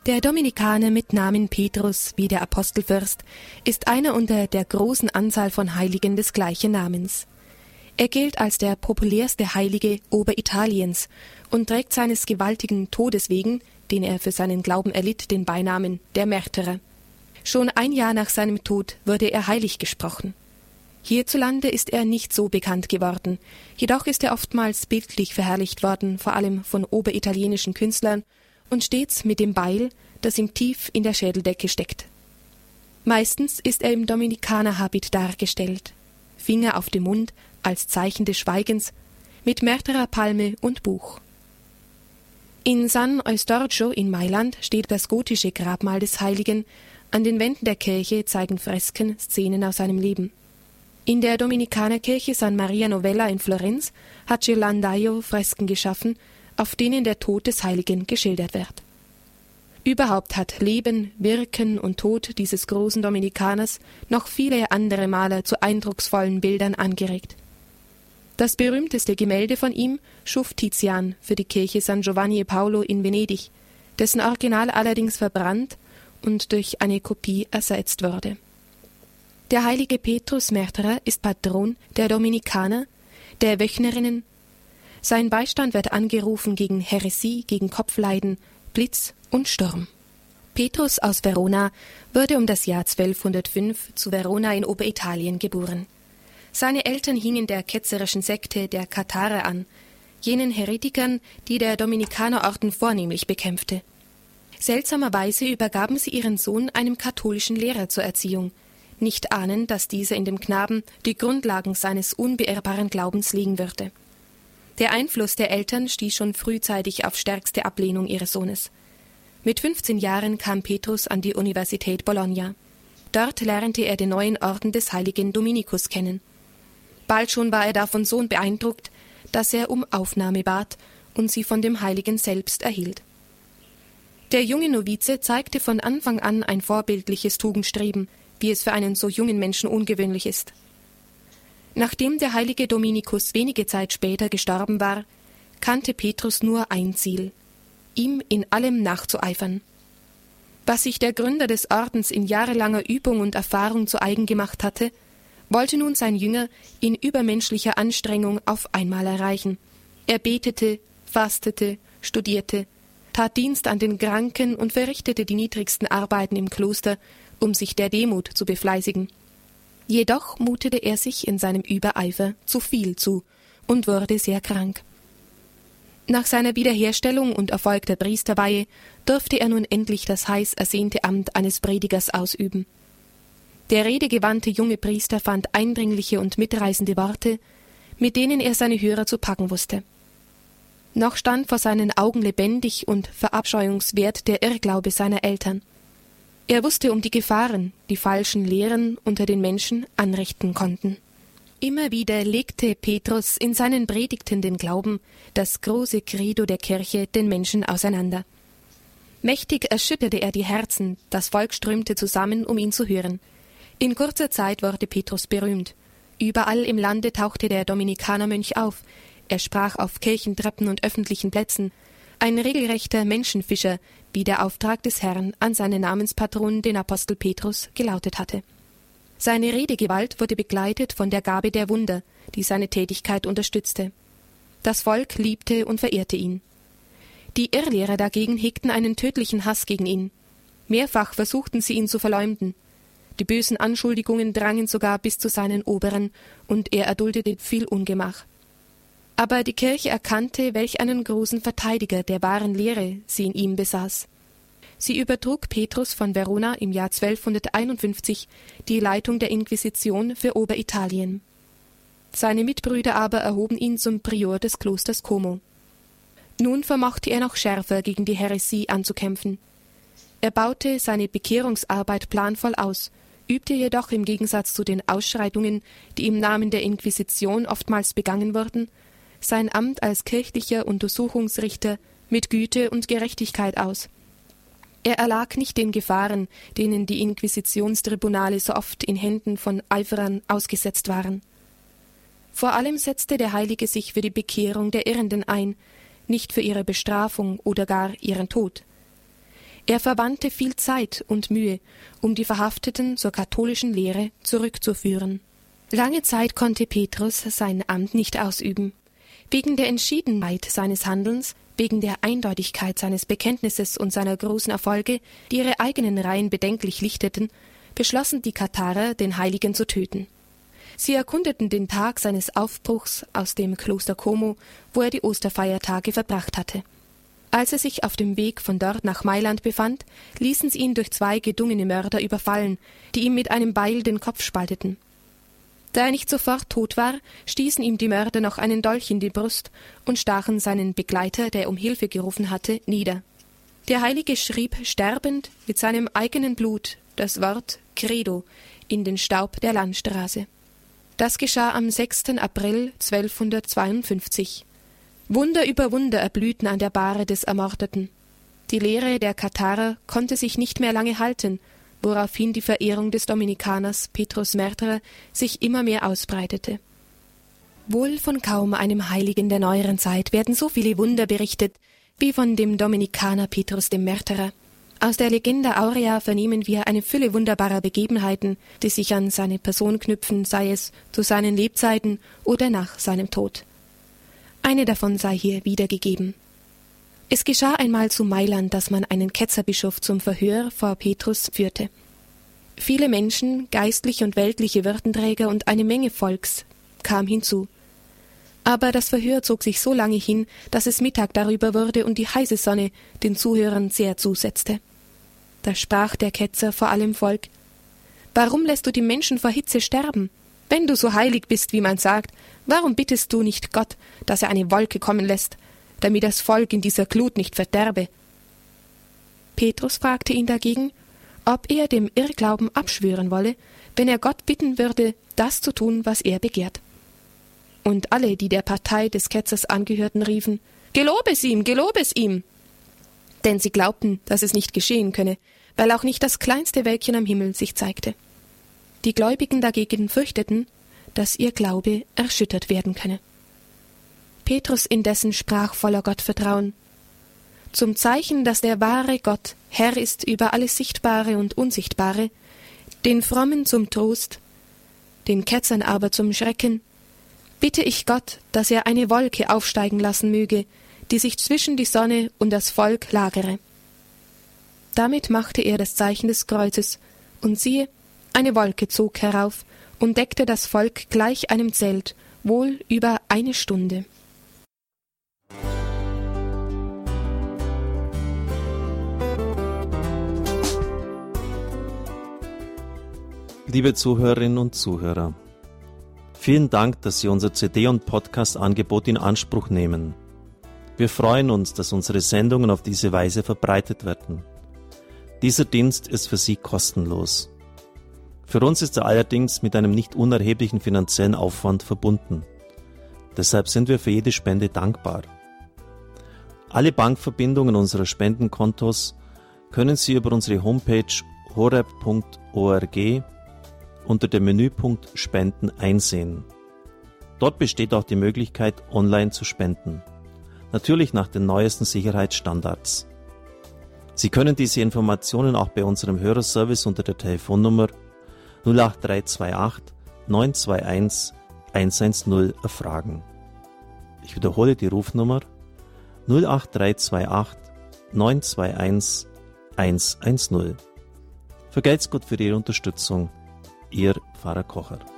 Der Dominikaner mit Namen Petrus, wie der Apostelfürst, ist einer unter der großen Anzahl von Heiligen des gleichen Namens. Er gilt als der populärste Heilige Oberitaliens und trägt seines gewaltigen Todes wegen, den er für seinen Glauben erlitt, den Beinamen der Märtyrer. Schon ein Jahr nach seinem Tod wurde er heilig gesprochen. Hierzulande ist er nicht so bekannt geworden, jedoch ist er oftmals bildlich verherrlicht worden, vor allem von oberitalienischen Künstlern, und stets mit dem Beil, das ihm tief in der Schädeldecke steckt. Meistens ist er im Dominikanerhabit dargestellt, Finger auf dem Mund als Zeichen des Schweigens, mit Märtyrerpalme und Buch. In San Eustorgio in Mailand steht das gotische Grabmal des Heiligen, an den Wänden der Kirche zeigen Fresken Szenen aus seinem Leben. In der Dominikanerkirche San Maria Novella in Florenz hat Ghirlandaio Fresken geschaffen, auf denen der Tod des Heiligen geschildert wird. Überhaupt hat Leben, Wirken und Tod dieses großen Dominikaners noch viele andere Maler zu eindrucksvollen Bildern angeregt. Das berühmteste Gemälde von ihm schuf Tizian für die Kirche San Giovanni e Paolo in Venedig, dessen Original allerdings verbrannt und durch eine Kopie ersetzt wurde. Der heilige Petrus Märtyrer ist Patron der Dominikaner, der Wöchnerinnen. Sein Beistand wird angerufen gegen Häresie, gegen Kopfleiden, Blitz und Sturm. Petrus aus Verona wurde um das Jahr 1205 zu Verona in Oberitalien geboren. Seine Eltern hingen der ketzerischen Sekte der Katharer an, jenen Heretikern, die der Dominikanerorden vornehmlich bekämpfte. Seltsamerweise übergaben sie ihren Sohn einem katholischen Lehrer zur Erziehung, nicht ahnend, dass dieser in dem Knaben die Grundlagen seines unbeirrbaren Glaubens legen würde. Der Einfluss der Eltern stieß schon frühzeitig auf stärkste Ablehnung ihres Sohnes. Mit 15 Jahren kam Petrus an die Universität Bologna. Dort lernte er den neuen Orden des heiligen Dominikus kennen. Bald schon war er davon so beeindruckt, dass er um Aufnahme bat und sie von dem Heiligen selbst erhielt. Der junge Novize zeigte von Anfang an ein vorbildliches Tugendstreben, wie es für einen so jungen Menschen ungewöhnlich ist. Nachdem der heilige Dominikus wenige Zeit später gestorben war, kannte Petrus nur ein Ziel: ihm in allem nachzueifern. Was sich der Gründer des Ordens in jahrelanger Übung und Erfahrung zu eigen gemacht hatte, wollte nun sein Jünger in übermenschlicher Anstrengung auf einmal erreichen. Er betete, fastete, studierte, tat Dienst an den Kranken und verrichtete die niedrigsten Arbeiten im Kloster, um sich der Demut zu befleißigen. Jedoch mutete er sich in seinem Übereifer zu viel zu und wurde sehr krank. Nach seiner Wiederherstellung und Erfolg der Priesterweihe durfte er nun endlich das heiß ersehnte Amt eines Predigers ausüben. Der redegewandte junge Priester fand eindringliche und mitreißende Worte, mit denen er seine Hörer zu packen wusste. Noch stand vor seinen Augen lebendig und verabscheuungswert der Irrglaube seiner Eltern. Er wusste um die Gefahren, die falschen Lehren unter den Menschen anrichten konnten. Immer wieder legte Petrus in seinen Predigten den Glauben, das große Credo der Kirche, den Menschen auseinander. Mächtig erschütterte er die Herzen, das Volk strömte zusammen, um ihn zu hören. In kurzer Zeit wurde Petrus berühmt. Überall im Lande tauchte der Dominikanermönch auf. Er sprach auf Kirchentreppen und öffentlichen Plätzen. Ein regelrechter Menschenfischer, wie der Auftrag des Herrn an seinen Namenspatron, den Apostel Petrus, gelautet hatte. Seine Redegewalt wurde begleitet von der Gabe der Wunder, die seine Tätigkeit unterstützte. Das Volk liebte und verehrte ihn. Die Irrlehrer dagegen hegten einen tödlichen Hass gegen ihn. Mehrfach versuchten sie ihn zu verleumden. Die bösen Anschuldigungen drangen sogar bis zu seinen Oberen, und er erduldete viel Ungemach. Aber die Kirche erkannte, welch einen großen Verteidiger der wahren Lehre sie in ihm besaß. Sie übertrug Petrus von Verona im Jahr 1251 die Leitung der Inquisition für Oberitalien. Seine Mitbrüder aber erhoben ihn zum Prior des Klosters Como. Nun vermochte er noch schärfer gegen die Häresie anzukämpfen. Er baute seine Bekehrungsarbeit planvoll aus, übte jedoch im Gegensatz zu den Ausschreitungen, die im Namen der Inquisition oftmals begangen wurden, sein Amt als kirchlicher Untersuchungsrichter mit Güte und Gerechtigkeit aus. Er erlag nicht den Gefahren, denen die Inquisitionstribunale so oft in Händen von Eiferern ausgesetzt waren. Vor allem setzte der Heilige sich für die Bekehrung der Irrenden ein, nicht für ihre Bestrafung oder gar ihren Tod. Er verwandte viel Zeit und Mühe, um die Verhafteten zur katholischen Lehre zurückzuführen. Lange Zeit konnte Petrus sein Amt nicht ausüben. Wegen der Entschiedenheit seines Handelns, wegen der Eindeutigkeit seines Bekenntnisses und seiner großen Erfolge, die ihre eigenen Reihen bedenklich lichteten, beschlossen die Katharer, den Heiligen zu töten. Sie erkundeten den Tag seines Aufbruchs aus dem Kloster Como, wo er die Osterfeiertage verbracht hatte. Als er sich auf dem Weg von dort nach Mailand befand, ließen sie ihn durch 2 gedungene Mörder überfallen, die ihm mit einem Beil den Kopf spalteten. Da er nicht sofort tot war, stießen ihm die Mörder noch einen Dolch in die Brust und stachen seinen Begleiter, der um Hilfe gerufen hatte, nieder. Der Heilige schrieb sterbend mit seinem eigenen Blut das Wort Credo in den Staub der Landstraße. Das geschah am 6. April 1252. Wunder über Wunder erblühten an der Bahre des Ermordeten. Die Lehre der Katharer konnte sich nicht mehr lange halten, woraufhin die Verehrung des Dominikaners Petrus Märtyrer sich immer mehr ausbreitete. Wohl von kaum einem Heiligen der neueren Zeit werden so viele Wunder berichtet, wie von dem Dominikaner Petrus dem Märtyrer. Aus der Legenda Aurea vernehmen wir eine Fülle wunderbarer Begebenheiten, die sich an seine Person knüpfen, sei es zu seinen Lebzeiten oder nach seinem Tod. Eine davon sei hier wiedergegeben. Es geschah einmal zu Mailand, dass man einen Ketzerbischof zum Verhör vor Petrus führte. Viele Menschen, geistliche und weltliche Würdenträger und eine Menge Volks kam hinzu. Aber das Verhör zog sich so lange hin, dass es Mittag darüber wurde und die heiße Sonne den Zuhörern sehr zusetzte. Da sprach der Ketzer vor allem Volk: »Warum lässt du die Menschen vor Hitze sterben? Wenn du so heilig bist, wie man sagt, warum bittest du nicht Gott, dass er eine Wolke kommen lässt, damit das Volk in dieser Glut nicht verderbe?« Petrus fragte ihn dagegen, ob er dem Irrglauben abschwören wolle, wenn er Gott bitten würde, das zu tun, was er begehrt. Und alle, die der Partei des Ketzers angehörten, riefen: »Gelobe es ihm, gelobe es ihm!« Denn sie glaubten, dass es nicht geschehen könne, weil auch nicht das kleinste Wölkchen am Himmel sich zeigte. Die Gläubigen dagegen fürchteten, dass ihr Glaube erschüttert werden könne. Petrus indessen sprach voller Gottvertrauen: »Zum Zeichen, dass der wahre Gott Herr ist über alles Sichtbare und Unsichtbare, den Frommen zum Trost, den Ketzern aber zum Schrecken, bitte ich Gott, dass er eine Wolke aufsteigen lassen möge, die sich zwischen die Sonne und das Volk lagere.« Damit machte er das Zeichen des Kreuzes, und siehe, eine Wolke zog herauf und deckte das Volk gleich einem Zelt, wohl über 1 Stunde. Liebe Zuhörerinnen und Zuhörer, vielen Dank, dass Sie unser CD- und Podcast-Angebot in Anspruch nehmen. Wir freuen uns, dass unsere Sendungen auf diese Weise verbreitet werden. Dieser Dienst ist für Sie kostenlos. Für uns ist er allerdings mit einem nicht unerheblichen finanziellen Aufwand verbunden. Deshalb sind wir für jede Spende dankbar. Alle Bankverbindungen unserer Spendenkontos können Sie über unsere Homepage horeb.org unter dem Menüpunkt Spenden einsehen. Dort besteht auch die Möglichkeit, online zu spenden. Natürlich nach den neuesten Sicherheitsstandards. Sie können diese Informationen auch bei unserem Hörerservice unter der Telefonnummer 08328 921 110 erfragen. Ich wiederhole die Rufnummer 08328 921 110. Vergelt's Gott für Ihre Unterstützung. Ihr Pfarrer Kocher.